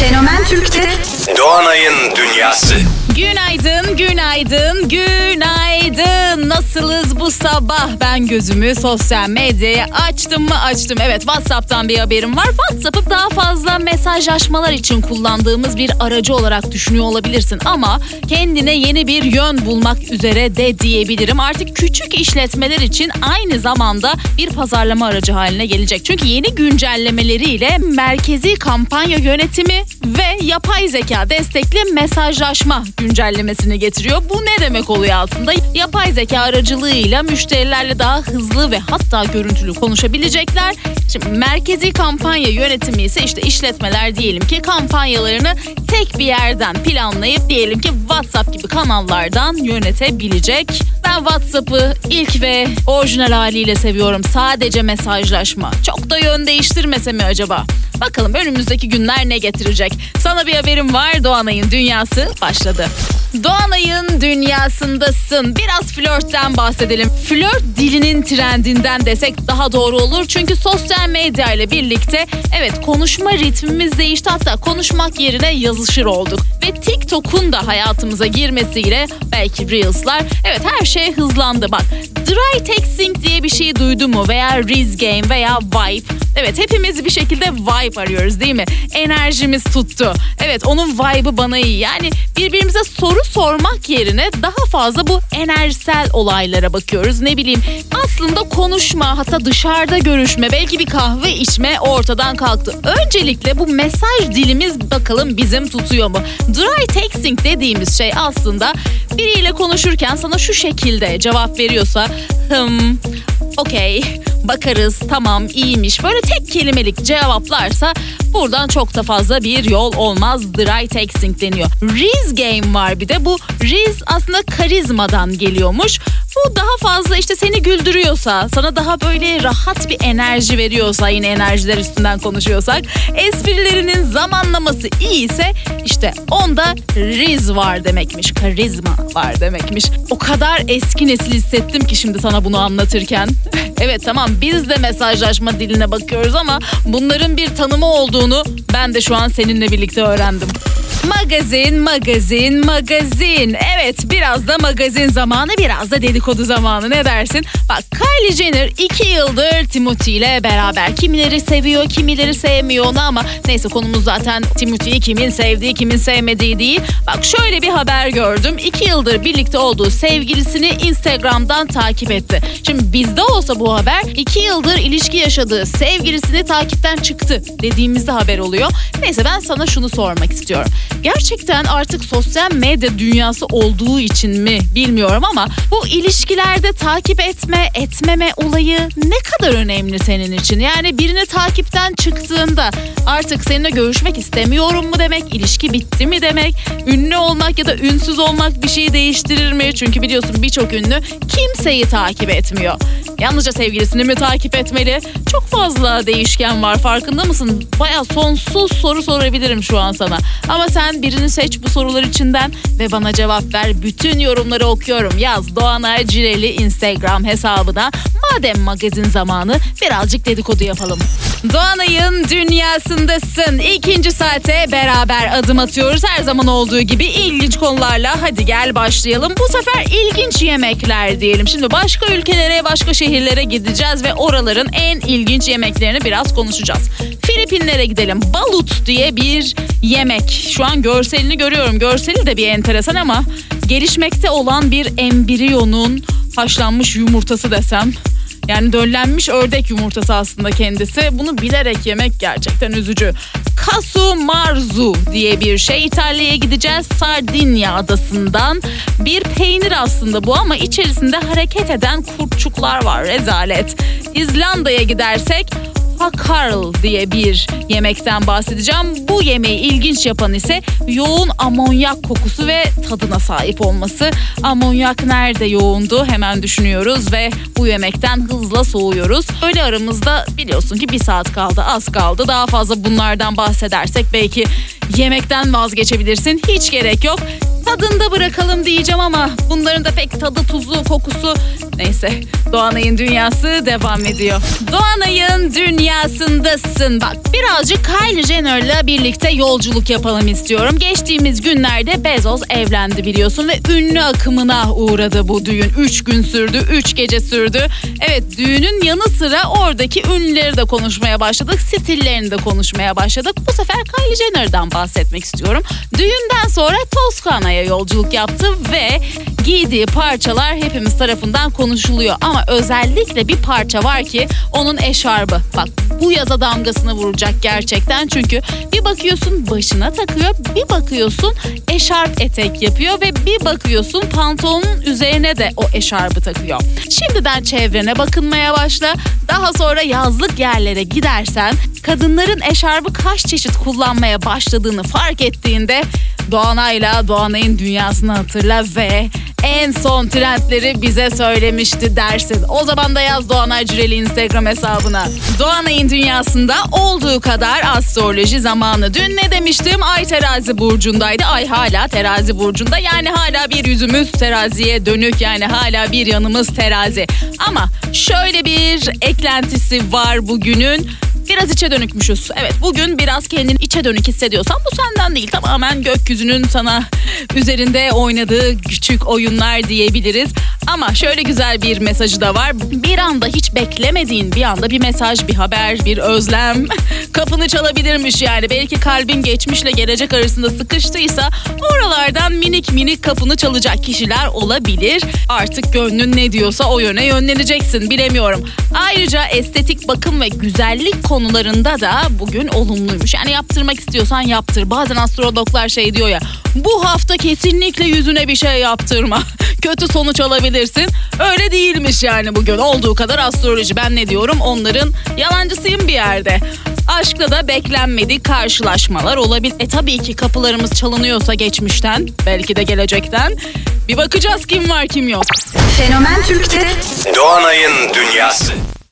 Fenomen Türk'te Doğanay'ın Dünyası. Günaydın, günaydın, günaydın. Nasılız bu sabah? Ben gözümü sosyal medyaya açtım mı açtım. Evet, WhatsApp'tan bir haberim var. WhatsApp'ı daha fazla mesajlaşmalar için kullandığımız bir aracı olarak düşünüyor olabilirsin. Ama kendine yeni bir yön bulmak üzere de diyebilirim. Artık küçük işletmeler için aynı zamanda bir pazarlama aracı haline gelecek. Çünkü yeni güncellemeleriyle merkezi kampanya yönetimi ve yapay zeka destekli mesajlaşma güncellemesini getiriyor. Bu ne demek oluyor aslında? Yapay zeka aracılığıyla müşterilerle daha hızlı ve hatta görüntülü konuşabilecekler. Şimdi merkezi kampanya yönetimi ise işte işletmeler diyelim ki kampanyalarını tek bir yerden planlayıp diyelim ki WhatsApp gibi kanallardan yönetebilecek. Ben WhatsApp'ı ilk ve orijinal haliyle seviyorum. Sadece mesajlaşma. Çok da yön değiştirmese mi acaba? Bakalım önümüzdeki günler ne getirecek? Sana bir haberim var. Doğanay'ın Dünyası başladı. Doğanay'ın dünyasındasın. Biraz flörtten bahsedelim. Flört dilinin trendinden desek daha doğru olur. Çünkü sosyal medya ile birlikte evet konuşma ritmimiz değişti. Hatta konuşmak yerine yazışır olduk. Ve TikTok'un da hayatımıza girmesiyle belki Reels'lar evet her şey hızlandı. Bak dry texting diye bir şey duydun mu? Veya Riz Game veya Vibe. Evet hepimiz bir şekilde vibe arıyoruz değil mi? Enerjimiz tuttu. Evet onun vibe'ı bana iyi. Yani birbirimize soru sormak yerine daha fazla bu enerjisel olaylara bakıyoruz. Ne bileyim aslında konuşma hatta dışarıda görüşme belki bir kahve içme ortadan kalktı. Öncelikle bu mesaj dilimiz bakalım bizim tutuyor mu? Dry texting dediğimiz şey aslında biriyle konuşurken sana şu şekilde cevap veriyorsa okey, bakarız, tamam, iyiymiş. Böyle tek kelimelik cevaplarsa buradan çok da fazla bir yol olmaz. Dry texting deniyor. Riz game var bir de. Bu riz aslında karizmadan geliyormuş. Bu daha fazla işte seni güldürüyorsa, sana daha böyle rahat bir enerji veriyorsa, yine enerjiler üstünden konuşuyorsak, esprilerinin zamanlaması iyiyse işte onda riz var demekmiş. Karizma var demekmiş. O kadar eski nesil hissettim ki şimdi sana bunu anlatırken. Evet tamam biz de mesajlaşma diline bakıyoruz ama bunların bir tanımı olduğunu ben de şu an seninle birlikte öğrendim. Magazin, magazin, magazin. Evet biraz da magazin zamanı, biraz da dedikodu zamanı, ne dersin? Bak Kylie Jenner 2 yıldır Timothy ile beraber. Kimileri seviyor, kimileri sevmiyor onu ama neyse konumuz zaten Timothy'yi kimin sevdiği, kimin sevmediği değil. Bak şöyle bir haber gördüm. 2 yıldır birlikte olduğu sevgilisini Instagram'dan takip etti. Şimdi bizde olsa bu haber 2 yıldır ilişki yaşadığı sevgilisini takipten çıktı dediğimizde haber oluyor. Neyse ben sana şunu sormak istiyorum. Gerçekten artık sosyal medya dünyası olduğu için mi bilmiyorum ama bu ilişkilerde takip etme, etmeme olayı ne kadar önemli senin için? Yani birini takipten çıktığında artık seninle görüşmek istemiyorum mu demek, ilişki bitti mi demek, ünlü olmak ya da ünsüz olmak bir şeyi değiştirir mi? Çünkü biliyorsun birçok ünlü kimseyi takip etmiyor. Yalnızca sevgilisini mi takip etmeli? Çok fazla değişken var, farkında mısın? Bayağı sonsuz soru sorabilirim şu an sana. Ama sen birini seç bu sorular içinden ve bana cevap ver. Bütün yorumları okuyorum. Yaz Doğanay Cireli Instagram hesabına. Madem magazin zamanı birazcık dedikodu yapalım. Doğanay'ın dünyasındasın. 2. saate beraber adım atıyoruz. Her zaman olduğu gibi ilginç konularla. Hadi gel başlayalım. Bu sefer ilginç yemekler diyelim. Şimdi başka ülkelere, başka şehirlere gideceğiz ve oraların en ilginç yemeklerini biraz konuşacağız. Filipinlere gidelim. Balut diye bir yemek. Şu an görselini görüyorum. Görseli de bir enteresan ama gelişmekte olan bir embriyonun haşlanmış yumurtası desem. Yani döllenmiş ördek yumurtası aslında kendisi. Bunu bilerek yemek gerçekten üzücü. Casu marzu diye bir şey. İtalya'ya gideceğiz. Sardinya adasından bir peynir aslında bu ama içerisinde hareket eden kurtçuklar var. Rezalet. İzlanda'ya gidersek Hakarl diye bir yemekten bahsedeceğim. Bu yemeği ilginç yapan ise yoğun amonyak kokusu ve tadına sahip olması. Amonyak nerede yoğundu hemen düşünüyoruz ve bu yemekten hızla soğuyoruz. Öyle aramızda biliyorsun ki 1 saat kaldı, az kaldı. Daha fazla bunlardan bahsedersek belki yemekten vazgeçebilirsin. Hiç gerek yok. tadında bırakalım diyeceğim ama bunların da pek tadı, tuzu, kokusu... Neyse, Doğanay'ın dünyası devam ediyor. Doğanay'ın dünyasındasın. Bak, birazcık Kylie Jenner'la birlikte yolculuk yapalım istiyorum. Geçtiğimiz günlerde Bezos evlendi biliyorsun ve ünlü akımına uğradı bu düğün. 3 gün sürdü, 3 gece sürdü. Evet, düğünün yanı sıra oradaki ünlüleri de konuşmaya başladık, stillerini de konuşmaya başladık. Bu sefer Kylie Jenner'dan bahsetmek istiyorum. Düğünden sonra Toskana'ya yolculuk yaptı ve giydiği parçalar hepimiz tarafından konuşuluyor. Ama özellikle bir parça var ki onun eşarbı. Bak, bu yaza damgasını vuracak gerçekten. Çünkü bir bakıyorsun başına takıyor, bir bakıyorsun eşarp etek yapıyor ve bir bakıyorsun pantolonun üzerine de o eşarbı takıyor. Şimdiden çevrene bakınmaya başla. Daha sonra yazlık yerlere gidersen kadınların eşarbı kaç çeşit kullanmaya başladığını fark ettiğinde Doğanay'la Doğanay'ın dünyasını hatırla ve en son trendleri bize söylemişti dersin. O zaman da yaz Doğanay Cüreli Instagram hesabına. Doğanay'ın dünyasında olduğu kadar astroloji zamanı. Dün ne demiştim? Ay terazi burcundaydı. Ay hala terazi burcunda. Yani hala bir yüzümüz teraziye dönük. Yani hala bir yanımız terazi. Ama şöyle bir eklentisi var bugünün. Biraz içe dönükmüşüz. Evet, bugün biraz kendini içe dönük hissediyorsan bu senden değil. Tamamen gökyüzünün sana üzerinde oynadığı küçük oyunlar diyebiliriz. Ama şöyle güzel bir mesajı da var. Bir anda hiç beklemediğin bir anda bir mesaj, bir haber, bir özlem kapını çalabilirmiş yani. Belki kalbin geçmişle gelecek arasında sıkıştıysa oralardan minik minik kapını çalacak kişiler olabilir. Artık gönlün ne diyorsa o yöne yönleneceksin, bilemiyorum. Ayrıca estetik bakım ve güzellik konularında da bugün olumluymuş. Yani yaptırmak istiyorsan yaptır. Bazen astrologlar şey diyor ya, bu hafta kesinlikle yüzüne bir şey yaptırma. Kötü sonuç alabilirsin. Öyle değilmiş yani bugün. Olduğu kadar astroloji. Ben ne diyorum? Onların yalancısıyım bir yerde. Aşkta da beklenmedik karşılaşmalar olabilir. Tabii ki kapılarımız çalınıyorsa geçmişten, belki de gelecekten. Bir bakacağız kim var kim yok. Fenomen Türk'te Doğanay'ın dünyası.